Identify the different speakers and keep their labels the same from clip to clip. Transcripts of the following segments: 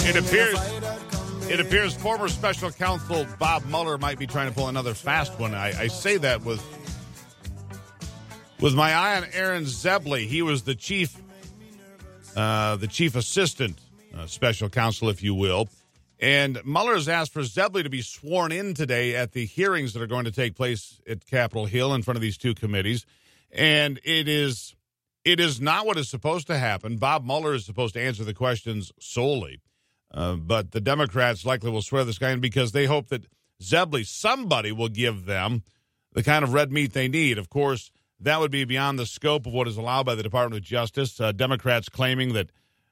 Speaker 1: It appears former special counsel Bob Mueller might be trying to pull another fast one. I say that with my eye on Aaron Zebley. He was the chief assistant special counsel, if you will. And Mueller has asked for Zebley to be sworn in today at the hearings that are going to take place at Capitol Hill in front of these two committees. And it is not what is supposed to happen. Bob Mueller is supposed to answer the questions solely. But the Democrats likely will swear this guy in because they hope that somebody will give them the kind of red meat they need. Of course, that would be beyond the scope of what is allowed by the Department of Justice. Democrats claiming that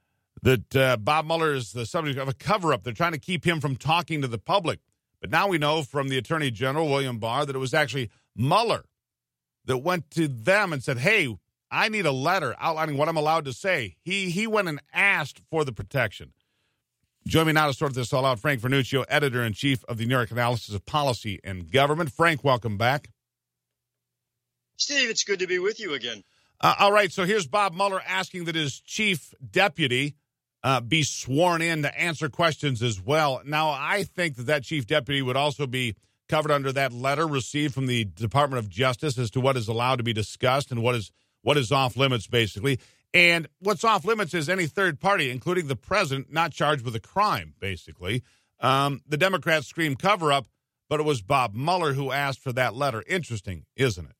Speaker 1: Bob Mueller is the subject of a cover-up. They're trying to keep him from talking to the public. But now we know from the Attorney General, William Barr, that it was actually Mueller that went to them and said, hey, I need a letter outlining what I'm allowed to say. He went and asked for the protection. Join me now to sort this all out, Frank Vernuccio, editor-in-chief of the New York Analysis of Policy and Government. Frank, welcome back.
Speaker 2: Steve, it's good to be with you again.
Speaker 1: All right, so here's Bob Mueller asking that his chief deputy be sworn in to answer questions as well. Now, I think that chief deputy would also be covered under that letter received from the Department of Justice as to what is allowed to be discussed and what is off limits, basically. And what's off limits is any third party, including the president, not charged with a crime, basically. The Democrats scream cover-up, but it was Bob Mueller who asked for that letter. Interesting, isn't it?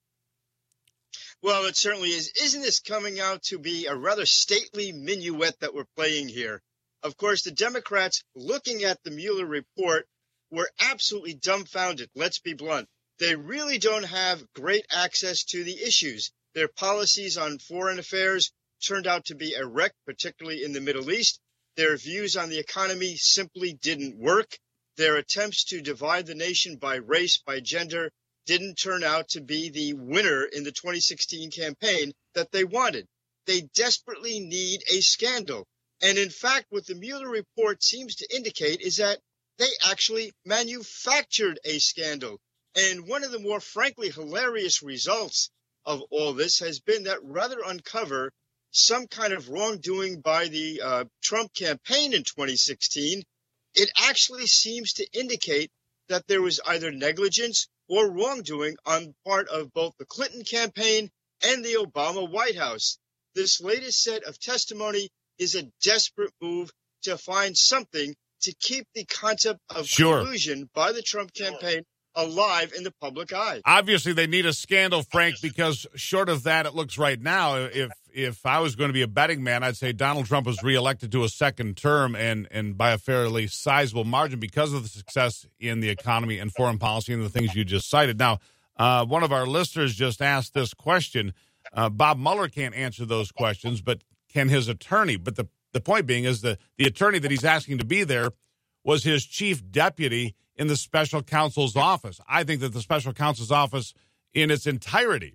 Speaker 2: Well, it certainly is. Isn't this coming out to be a rather stately minuet that we're playing here? Of course, the Democrats, looking at the Mueller report, were absolutely dumbfounded. Let's be blunt. They really don't have great access to the issues. Their policies on foreign affairs turned out to be a wreck, particularly in the Middle East. Their views on the economy simply didn't work. Their attempts to divide the nation by race, by gender, didn't turn out to be the winner in the 2016 campaign that they wanted. They desperately need a scandal. And in fact, what the Mueller report seems to indicate is that they actually manufactured a scandal. And one of the more frankly hilarious results of all this has been that rather uncover some kind of wrongdoing by the Trump campaign in 2016, it actually seems to indicate that there was either negligence or wrongdoing on part of both the Clinton campaign and the Obama White House. This latest set of testimony is a desperate move to find something to keep the concept of collusion by the Trump campaign alive in the public eye.
Speaker 1: Obviously, they need a scandal, Frank, because short of that, it looks right now, if I was going to be a betting man, I'd say Donald Trump was reelected to a second term and by a fairly sizable margin because of the success in the economy and foreign policy and the things you just cited. Now, one of our listeners just asked this question. Bob Mueller can't answer those questions, but can his attorney? But the point being is the attorney that he's asking to be there was his chief deputy in the special counsel's office. I think that the special counsel's office in its entirety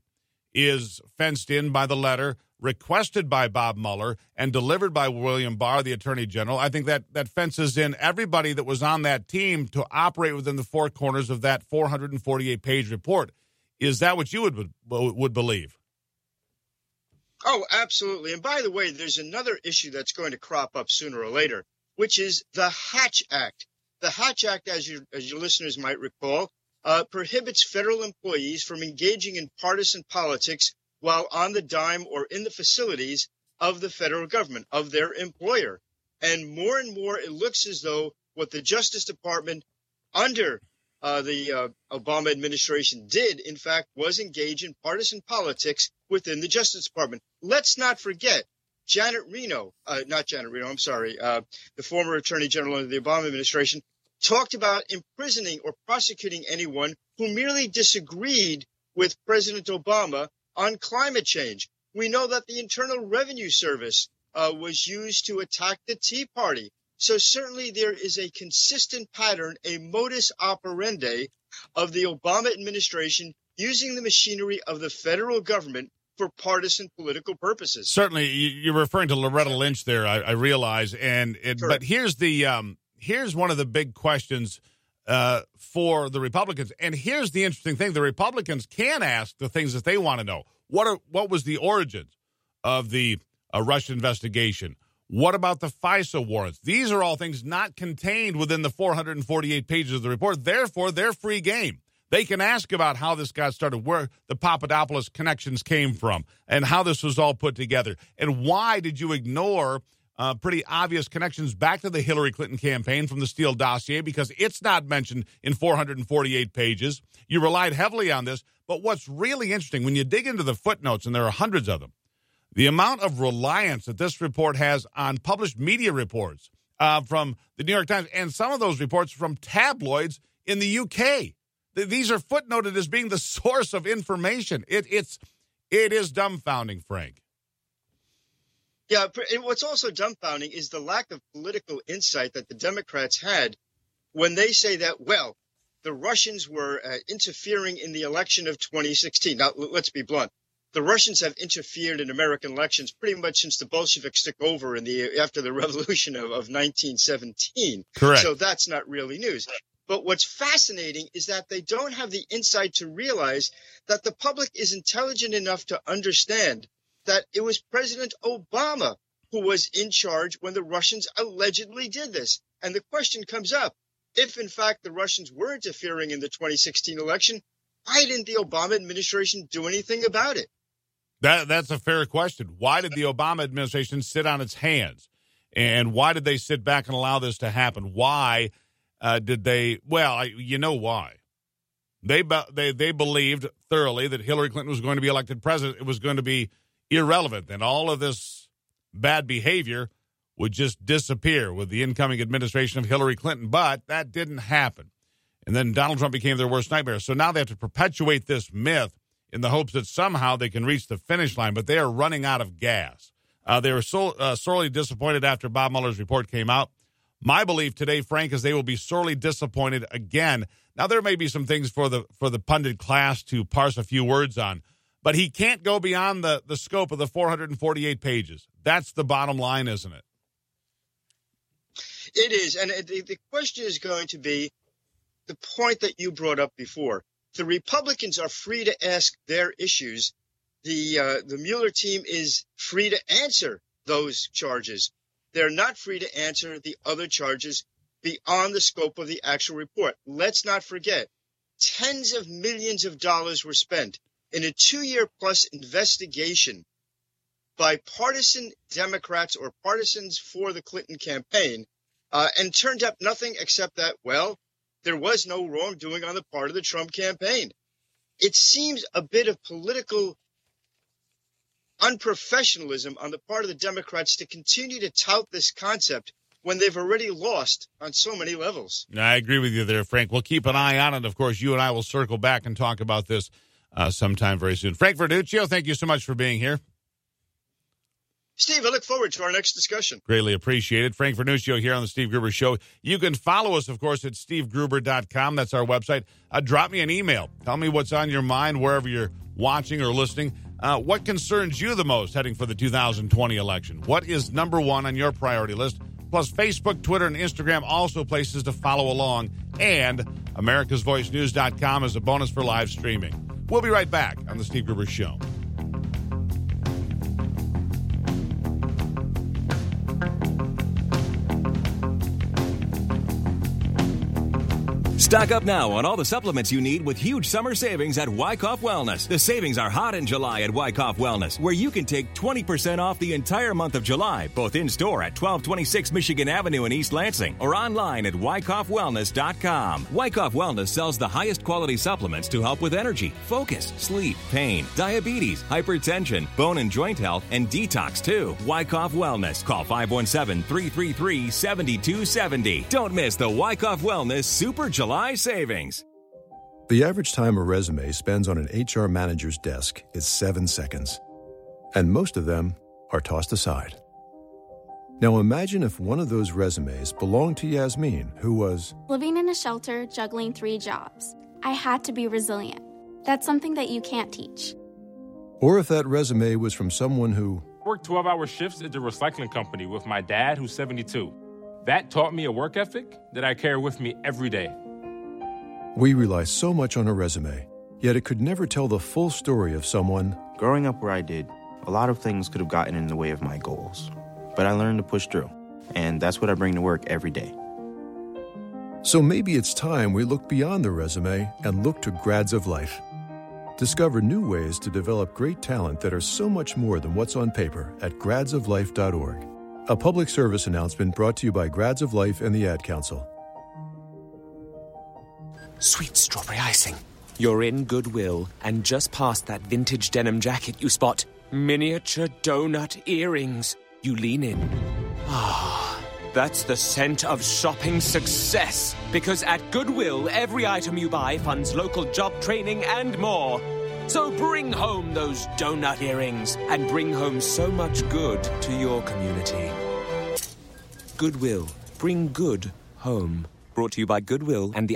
Speaker 1: is fenced in by the letter requested by Bob Mueller and delivered by William Barr, the Attorney General. I think that fences in everybody that was on that team to operate within the four corners of that 448-page report. Is that what you would believe?
Speaker 2: Oh, absolutely. And by the way, there's another issue that's going to crop up sooner or later, which is the Hatch Act. The Hatch Act, as your listeners might recall, prohibits federal employees from engaging in partisan politics while on the dime or in the facilities of the federal government, of their employer. And more it looks as though what the Justice Department under the Obama administration did, in fact, was engage in partisan politics within the Justice Department. Let's not forget the former Attorney General under the Obama administration, talked about imprisoning or prosecuting anyone who merely disagreed with President Obama on climate change. We know that the Internal Revenue Service was used to attack the Tea Party. So certainly there is a consistent pattern, a modus operandi of the Obama administration using the machinery of the federal government for partisan political purposes.
Speaker 1: Certainly, you're referring to Loretta Lynch there, I realize. But here's one of the big questions for the Republicans. And here's the interesting thing. The Republicans can ask the things that they want to know. What was the origins of the Russia investigation? What about the FISA warrants? These are all things not contained within the 448 pages of the report. Therefore, they're free game. They can ask about how this got started, where the Papadopoulos connections came from, and how this was all put together. And why did you ignore pretty obvious connections back to the Hillary Clinton campaign from the Steele dossier? Because it's not mentioned in 448 pages. You relied heavily on this. But what's really interesting, when you dig into the footnotes, and there are hundreds of them, the amount of reliance that this report has on published media reports from the New York Times, and some of those reports from tabloids in the UK. These are footnoted as being the source of information. It is dumbfounding, Frank.
Speaker 2: Yeah, and what's also dumbfounding is the lack of political insight that the Democrats had when they say that, well, the Russians were interfering in the election of 2016. Now, let's be blunt. The Russians have interfered in American elections pretty much since the Bolsheviks took over after the revolution of 1917.
Speaker 1: Correct.
Speaker 2: So that's not really news. But what's fascinating is that they don't have the insight to realize that the public is intelligent enough to understand that it was President Obama who was in charge when the Russians allegedly did this. And the question comes up, if in fact the Russians were interfering in the 2016 election, why didn't the Obama administration do anything about it?
Speaker 1: That's a fair question. Why did the Obama administration sit on its hands? And why did they sit back and allow this to happen? Why did they? Well, you know why. They believed thoroughly that Hillary Clinton was going to be elected president. It was going to be irrelevant, and all of this bad behavior would just disappear with the incoming administration of Hillary Clinton. But that didn't happen. And then Donald Trump became their worst nightmare. So now they have to perpetuate this myth in the hopes that somehow they can reach the finish line, but they are running out of gas. They were sorely disappointed after Bob Mueller's report came out. My belief today, Frank, is they will be sorely disappointed again. Now, there may be some things for the pundit class to parse a few words on, but he can't go beyond the scope of the 448 pages. That's the bottom line, isn't it?
Speaker 2: It is, and the question is going to be the point that you brought up before. The Republicans are free to ask their issues. The Mueller team is free to answer those charges. They're not free to answer the other charges beyond the scope of the actual report. Let's not forget, tens of millions of dollars were spent in a 2-year-plus investigation by partisan Democrats or partisans for the Clinton campaign, and turned up nothing except that, well, there was no wrongdoing on the part of the Trump campaign. It seems a bit of political unprofessionalism on the part of the Democrats to continue to tout this concept when they've already lost on so many levels.
Speaker 1: I agree with you there, Frank. We'll keep an eye on it. Of course, you and I will circle back and talk about this sometime very soon. Frank Vernuccio, thank you so much for being here.
Speaker 2: Steve, I look forward to our next discussion.
Speaker 1: Greatly appreciated. Frank Vernuccio here on the Steve Gruber Show. You can follow us, of course, at stevegruber.com. That's our website. Drop me an email. Tell me what's on your mind wherever you're watching or listening. What concerns you the most heading for the 2020 election? What is number one on your priority list? Plus, Facebook, Twitter, and Instagram, also places to follow along. And americasvoicenews.com is a bonus for live streaming. We'll be right back on the Steve Gruber Show.
Speaker 3: Stock up now on all the supplements you need with huge summer savings at Wyckoff Wellness. The savings are hot in July at Wyckoff Wellness, where you can take 20% off the entire month of July, both in-store at 1226 Michigan Avenue in East Lansing or online at wyckoffwellness.com. Wyckoff Wellness sells the highest quality supplements to help with energy, focus, sleep, pain, diabetes, hypertension, bone and joint health, and detox too. Wyckoff Wellness. Call 517-333-7270. Don't miss the Wyckoff Wellness Super July savings.
Speaker 4: The average time a resume spends on an HR manager's desk is 7 seconds. And most of them are tossed aside. Now imagine if one of those resumes belonged to Yasmin, who was
Speaker 5: living in a shelter, juggling 3 jobs. I had to be resilient. That's something that you can't teach.
Speaker 4: Or if that resume was from someone who
Speaker 6: worked 12-hour shifts at the recycling company with my dad, who's 72. That taught me a work ethic that I carry with me every day.
Speaker 4: We rely so much on a resume, yet it could never tell the full story of someone.
Speaker 7: Growing up where I did, a lot of things could have gotten in the way of my goals. but I learned to push through, and that's what I bring to work every day.
Speaker 4: So maybe it's time we look beyond the resume and look to Grads of Life. Discover new ways to develop great talent that are so much more than what's on paper at gradsoflife.org. A public service announcement brought to you by Grads of Life and the Ad Council.
Speaker 8: Sweet strawberry icing. You're in Goodwill, and just past that vintage denim jacket you spot miniature donut earrings. You lean in. Ah, that's the scent of shopping success. Because at Goodwill, every item you buy funds local job training and more. So bring home those donut earrings and bring home so much good to your community. Goodwill. Bring good home. Brought to you by Goodwill and the